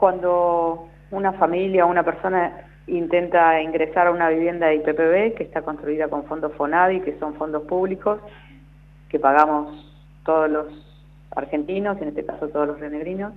Cuando una familia o una persona intenta ingresar a una vivienda de IPPB que está construida con fondos FONAVI, que son fondos públicos, que pagamos todos los argentinos, en este caso todos los rionegrinos,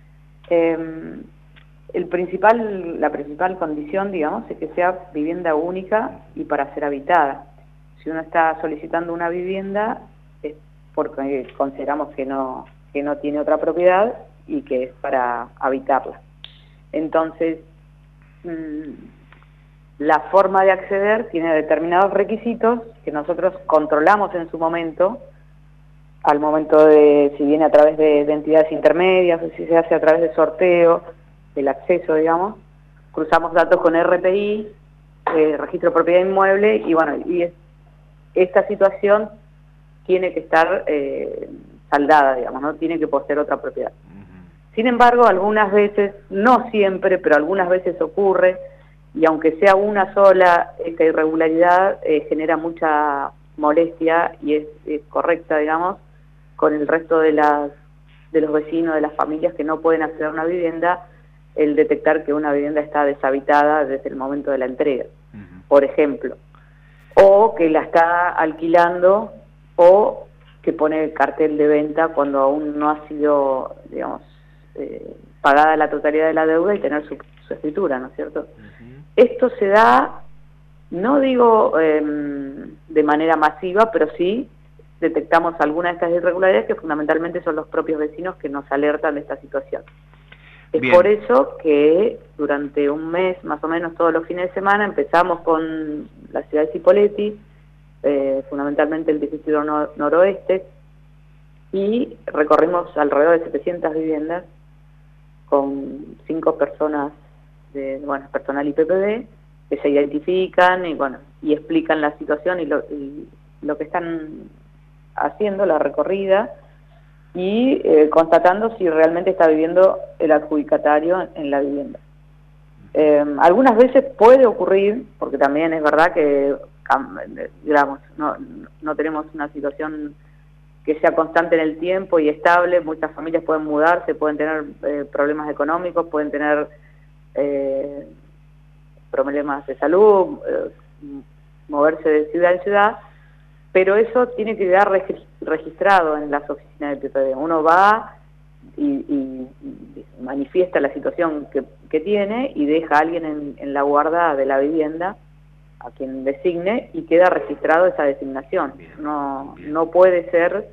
la principal condición, digamos, es que sea vivienda única y para ser habitada. Si uno está solicitando una vivienda es porque consideramos que no tiene otra propiedad y que es para habitarla. Entonces, la forma de acceder tiene determinados requisitos que nosotros controlamos en su momento, al momento de si viene a través de entidades intermedias o si se hace a través de sorteo, del acceso, digamos. Cruzamos datos con RPI, Registro de Propiedad Inmueble, y bueno, esta situación tiene que estar saldada, digamos, no tiene que poseer otra propiedad. Sin embargo, algunas veces, no siempre, pero algunas veces ocurre, y aunque sea una sola, esta irregularidad genera mucha molestia y es correcta, digamos, con el resto de los vecinos, de las familias que no pueden acceder a una vivienda, el detectar que una vivienda está deshabitada desde el momento de la entrega, por ejemplo, o que la está alquilando o que pone el cartel de venta cuando aún no ha sido, digamos, pagada la totalidad de la deuda y tener su escritura, ¿no es cierto? Esto se da, no digo de manera masiva, pero sí detectamos algunas de estas irregularidades que fundamentalmente son los propios vecinos que nos alertan de esta situación. Es Bien. Por eso que durante un mes, más o menos todos los fines de semana, empezamos con la ciudad de Cipolletti, fundamentalmente el distrito noroeste, y recorrimos alrededor de 700 viviendas con 5 personas, personal IPPB, que se identifican y explican la situación y lo que están haciendo, la recorrida, y constatando si realmente está viviendo el adjudicatario en la vivienda. Algunas veces puede ocurrir, porque también es verdad que, digamos, no tenemos una situación que sea constante en el tiempo y estable. Muchas familias pueden mudarse, pueden tener problemas económicos, pueden tener problemas de salud, moverse de ciudad en ciudad, pero eso tiene que quedar registrado en las oficinas de PPD. Uno va y manifiesta la situación que tiene y deja a alguien en la guarda de la vivienda, a quien designe, y queda registrado esa designación. No puede ser,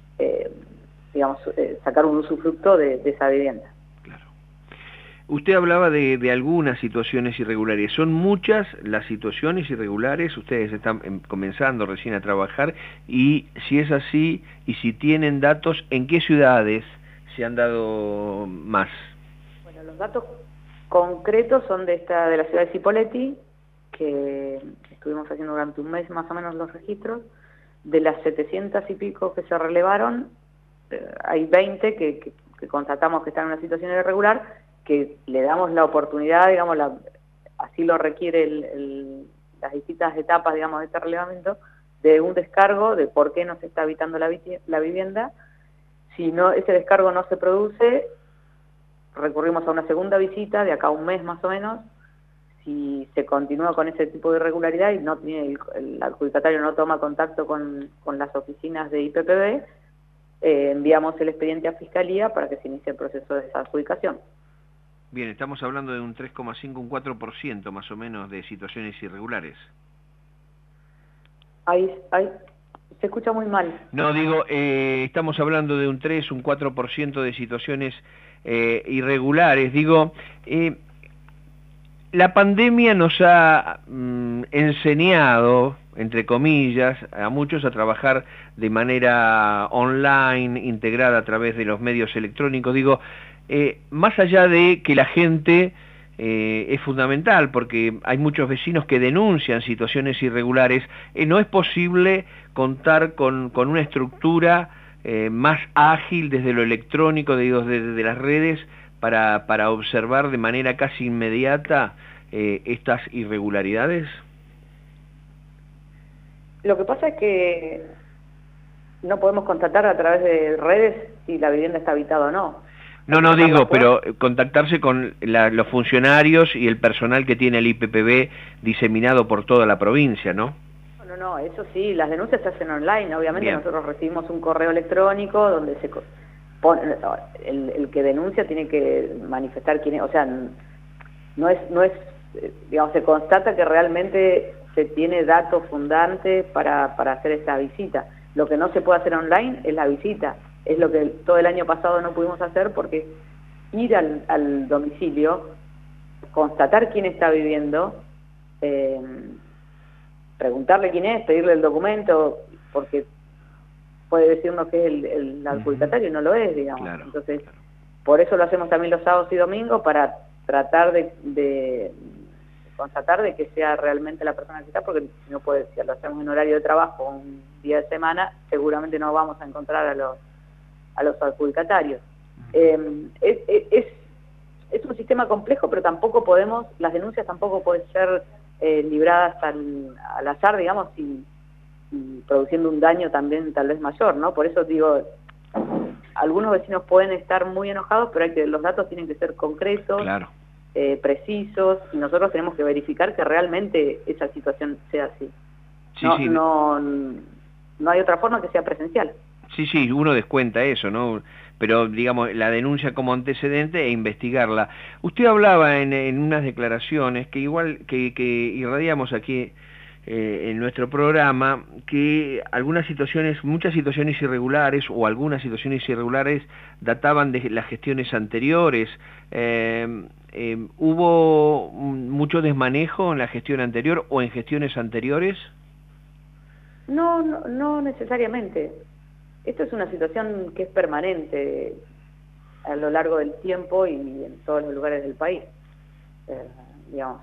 sacar un usufructo de esa vivienda. Usted hablaba de algunas situaciones irregulares. ¿Son muchas las situaciones irregulares? Ustedes están comenzando recién a trabajar, y si es así, y si tienen datos, ¿en qué ciudades se han dado más? Bueno, los datos concretos son de la ciudad de Cipolletti, que estuvimos haciendo durante un mes más o menos los registros. De las 700 y pico que se relevaron, hay 20 que constatamos que están en una situación irregular, que le damos la oportunidad, digamos, así lo requiere las distintas etapas, digamos, de este relevamiento, de un descargo de por qué no se está habitando la vivienda. Si ese descargo no se produce, recurrimos a una segunda visita de acá a un mes más o menos. Si se continúa con ese tipo de irregularidad y el adjudicatario no toma contacto con las oficinas de IPPB, enviamos el expediente a Fiscalía para que se inicie el proceso de esa adjudicación. Bien, estamos hablando de un 3,5, un 4% más o menos de situaciones irregulares. Ahí se escucha muy mal. No, digo, estamos hablando de un 3, un 4% de situaciones irregulares. Digo, la pandemia nos ha enseñado, entre comillas, a muchos a trabajar de manera online, integrada a través de los medios electrónicos. Digo, más allá de que la gente es fundamental, porque hay muchos vecinos que denuncian situaciones irregulares, no es posible contar con una estructura más ágil desde lo electrónico, digo, desde las redes, para observar de manera casi inmediata estas irregularidades. Lo que pasa es que no podemos constatar a través de redes si la vivienda está habitada o no. No digo, pero contactarse con los funcionarios y el personal que tiene el IPPB diseminado por toda la provincia, ¿no? No, eso sí, las denuncias se hacen online, obviamente. Bien. Nosotros recibimos un correo electrónico donde se pone, el que denuncia tiene que manifestar quién es, o sea, no es, digamos, se constata que realmente se tiene datos fundantes para hacer esta visita. Lo que no se puede hacer online es la visita, es lo que todo el año pasado no pudimos hacer, porque ir al domicilio, constatar quién está viviendo, preguntarle quién es, pedirle el documento, porque puede decirnos que es el adjudicatario y no lo es, digamos. Claro, entonces, claro. Por eso lo hacemos también los sábados y domingos, para tratar de constatar de que sea realmente la persona que está, porque si no puede, si lo hacemos en horario de trabajo un día de semana, seguramente no vamos a encontrar a los adjudicatarios. Es un sistema complejo, pero tampoco podemos, las denuncias tampoco pueden ser libradas al azar, digamos, y produciendo un daño también tal vez mayor, ¿no? Por eso digo, algunos vecinos pueden estar muy enojados, pero los datos tienen que ser concretos, claro, precisos, y nosotros tenemos que verificar que realmente esa situación sea así. Sí, no hay otra forma que sea presencial. Sí, uno descuenta eso, ¿no? Pero, digamos, la denuncia como antecedente e investigarla. Usted hablaba en unas declaraciones que igual que irradiamos aquí en nuestro programa, que muchas situaciones irregulares o algunas situaciones irregulares databan de las gestiones anteriores. ¿Hubo mucho desmanejo en la gestión anterior o en gestiones anteriores? No necesariamente. Esto es una situación que es permanente a lo largo del tiempo y en todos los lugares del país. Digamos,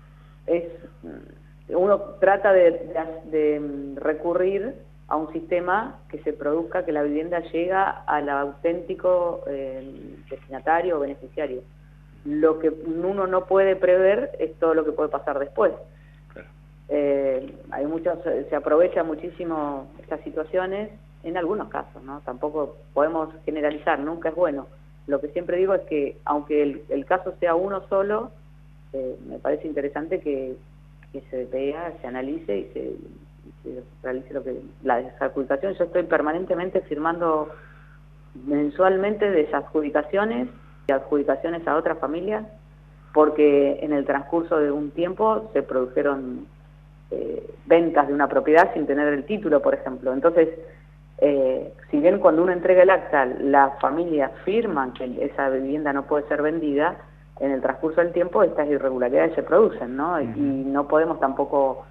uno trata de recurrir a un sistema que se produzca, que la vivienda llega al auténtico destinatario o beneficiario. Lo que uno no puede prever es todo lo que puede pasar después. Claro. Se aprovecha muchísimo estas situaciones en algunos casos, ¿no? Tampoco podemos generalizar, nunca es bueno. Lo que siempre digo es que, aunque el caso sea uno solo, me parece interesante que se vea, se analice y se realice la desadjudicación. Yo estoy permanentemente firmando mensualmente desadjudicaciones y adjudicaciones a otras familias, porque en el transcurso de un tiempo se produjeron ventas de una propiedad sin tener el título, por ejemplo. Entonces, si bien cuando uno entrega el acta, las familias firman que esa vivienda no puede ser vendida, en el transcurso del tiempo estas irregularidades se producen, ¿no? Y no podemos tampoco,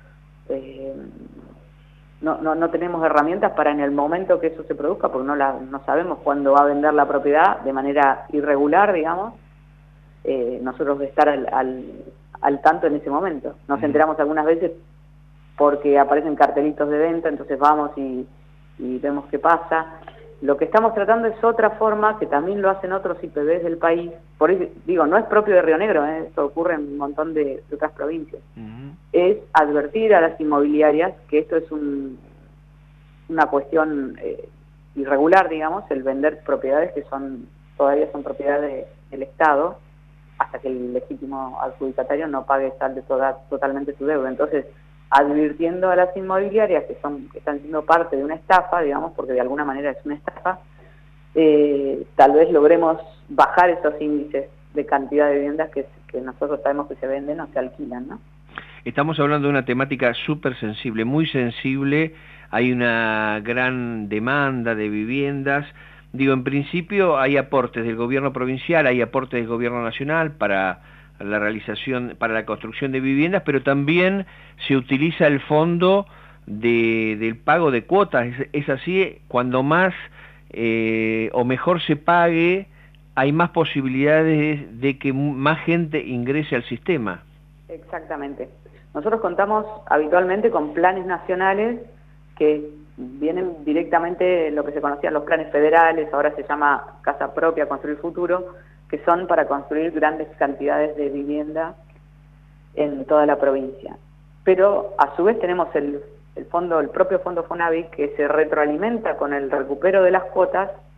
no tenemos herramientas para en el momento que eso se produzca, porque no sabemos cuándo va a vender la propiedad de manera irregular, digamos, nosotros de estar al tanto en ese momento. Nos enteramos algunas veces porque aparecen cartelitos de venta, entonces vamos y vemos qué pasa. Lo que estamos tratando es otra forma, que también lo hacen otros IPBs del país. Por eso digo, no es propio de Río Negro, esto ocurre en un montón de otras provincias. Es advertir a las inmobiliarias que esto es una cuestión irregular, digamos, el vender propiedades que todavía son propiedad del Estado, hasta que el legítimo adjudicatario no pague totalmente su deuda. Entonces, advirtiendo a las inmobiliarias que están siendo parte de una estafa, digamos, porque de alguna manera es una estafa, tal vez logremos bajar esos índices de cantidad de viviendas que nosotros sabemos que se venden o se alquilan, ¿no? Estamos hablando de una temática súper sensible, muy sensible. Hay una gran demanda de viviendas. Digo, en principio hay aportes del gobierno provincial, hay aportes del gobierno nacional para la realización, para la construcción de viviendas, pero también se utiliza el fondo del pago de cuotas. Es así, cuando más o mejor se pague, hay más posibilidades de que más gente ingrese al sistema. Exactamente. Nosotros contamos habitualmente con planes nacionales que vienen directamente, lo que se conocían los planes federales, ahora se llama Casa Propia, Construir Futuro, que son para construir grandes cantidades de vivienda en toda la provincia. Pero a su vez tenemos el propio fondo Fonavi, que se retroalimenta con el recupero de las cuotas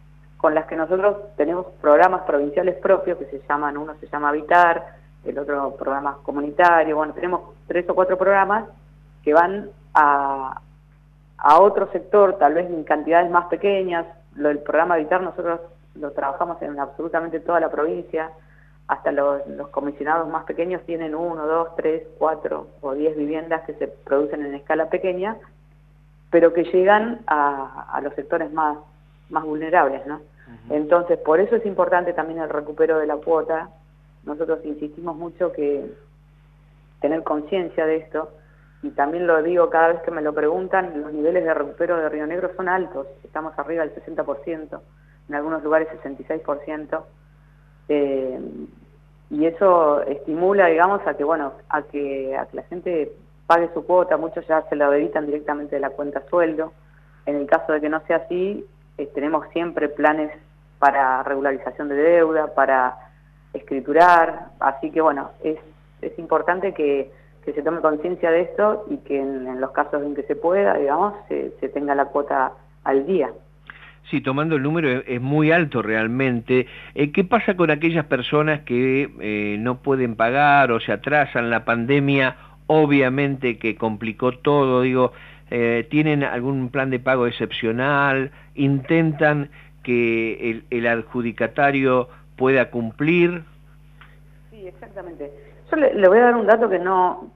con las que nosotros tenemos programas provinciales propios que se llaman, uno se llama Habitar, el otro programa comunitario, bueno, tenemos 3 o 4 programas que van a otro sector, tal vez en cantidades más pequeñas. El programa Habitar nosotros lo trabajamos en absolutamente toda la provincia, hasta los comisionados más pequeños tienen 1, 2, 3, 4 o 10 viviendas que se producen en escala pequeña, pero que llegan a los sectores más vulnerables, ¿no? Entonces, por eso es importante también el recupero de la cuota. Nosotros insistimos mucho que tener conciencia de esto, y también lo digo cada vez que me lo preguntan, los niveles de recupero de Río Negro son altos, estamos arriba del 60%, en algunos lugares 66%, y eso estimula, digamos, a que, bueno, a que la gente pague su cuota. Muchos ya se lo debitan directamente de la cuenta sueldo. En el caso de que no sea así, tenemos siempre planes para regularización de deuda, para escriturar, así que bueno, es importante que se tome conciencia de esto y que en los casos en que se pueda, digamos, se tenga la cuota al día. Sí, tomando el número es muy alto realmente. ¿Qué pasa con aquellas personas que no pueden pagar o se atrasan? La pandemia obviamente que complicó todo, digo, ¿tienen algún plan de pago excepcional? ¿Intentan que el adjudicatario pueda cumplir? Sí, exactamente. Yo le voy a dar un dato que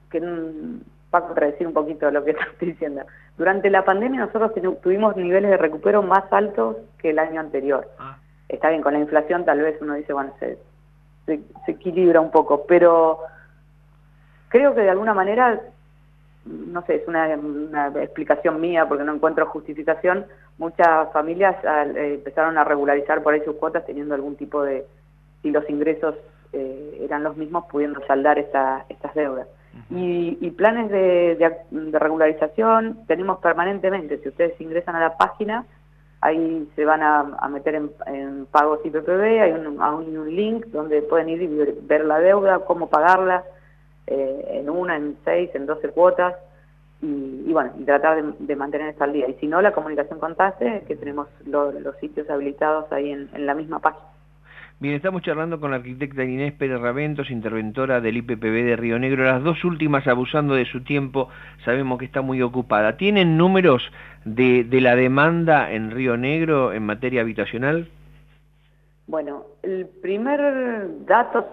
va a contradecir un poquito lo que estoy diciendo. Durante la pandemia nosotros tuvimos niveles de recupero más altos que el año anterior. Está bien, con la inflación tal vez uno dice, bueno, se equilibra un poco, pero creo que de alguna manera, no sé, es una explicación mía porque no encuentro justificación, muchas familias empezaron a regularizar por ahí sus cuotas teniendo algún tipo de, si los ingresos eran los mismos, pudiendo saldar estas deudas. Y planes de regularización tenemos permanentemente. Si ustedes ingresan a la página, ahí se van a meter en pagos IPPB, hay un link donde pueden ir y ver la deuda, cómo pagarla, en 1, en 6, en 12 cuotas, y bueno, y tratar de mantener esto al día. Y si no, la comunicación con TASE, que tenemos los sitios habilitados ahí en la misma página. Bien, estamos charlando con la arquitecta Inés Pérez Raventos, interventora del IPPB de Río Negro. Las dos últimas, abusando de su tiempo, sabemos que está muy ocupada. ¿Tienen números de la demanda en Río Negro en materia habitacional? Bueno, el primer dato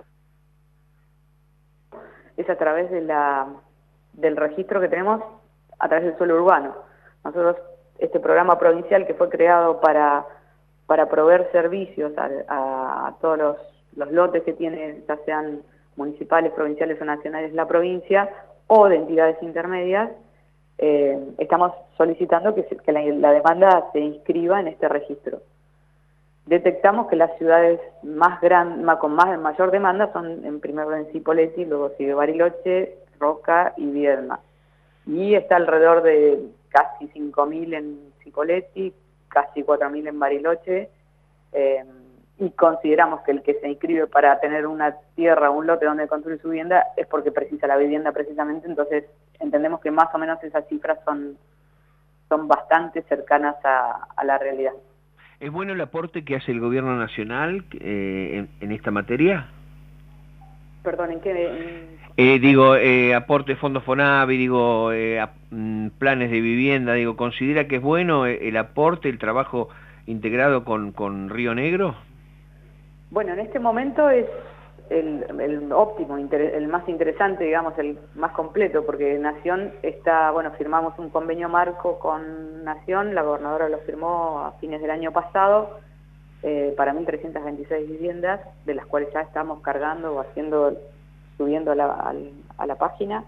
es a través del registro que tenemos a través del suelo urbano. Nosotros, este programa provincial que fue creado para proveer servicios a todos los lotes que tiene, ya sean municipales, provinciales o nacionales, la provincia, o de entidades intermedias, estamos solicitando que la demanda se inscriba en este registro. Detectamos que las ciudades con mayor demanda son en primer orden Cipolletti, luego sigue Bariloche, Roca y Viedma. Y está alrededor de casi 5.000 en Cipolletti, casi 4.000 en Bariloche, y consideramos que el que se inscribe para tener una tierra o un lote donde construir su vivienda es porque precisa la vivienda precisamente. Entonces entendemos que más o menos esas cifras son bastante cercanas a la realidad. ¿Es bueno el aporte que hace el gobierno nacional en esta materia? Perdón, ¿en qué? Aporte de fondos FONAVI, planes de vivienda, ¿considera que es bueno el aporte, el trabajo integrado con Río Negro? Bueno, en este momento es el óptimo, el más interesante, digamos, el más completo, porque Nación está, bueno, firmamos un convenio marco con Nación, la gobernadora lo firmó a fines del año pasado, para 1.326 viviendas, de las cuales ya estamos cargando o subiendo a la página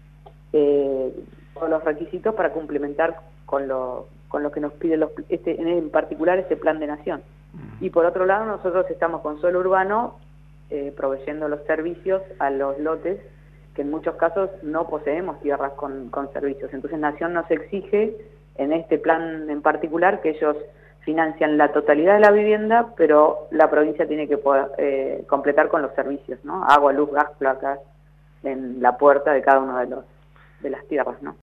todos los requisitos para complementar con lo que nos pide en particular este plan de Nación. Y por otro lado, nosotros estamos con suelo urbano proveyendo los servicios a los lotes, que en muchos casos no poseemos tierras con servicios. Entonces Nación nos exige en este plan en particular que ellos financian la totalidad de la vivienda, pero la provincia tiene que poder completar con los servicios, ¿no? Agua, luz, gas, placas, en la puerta de cada uno de las tierras, ¿no?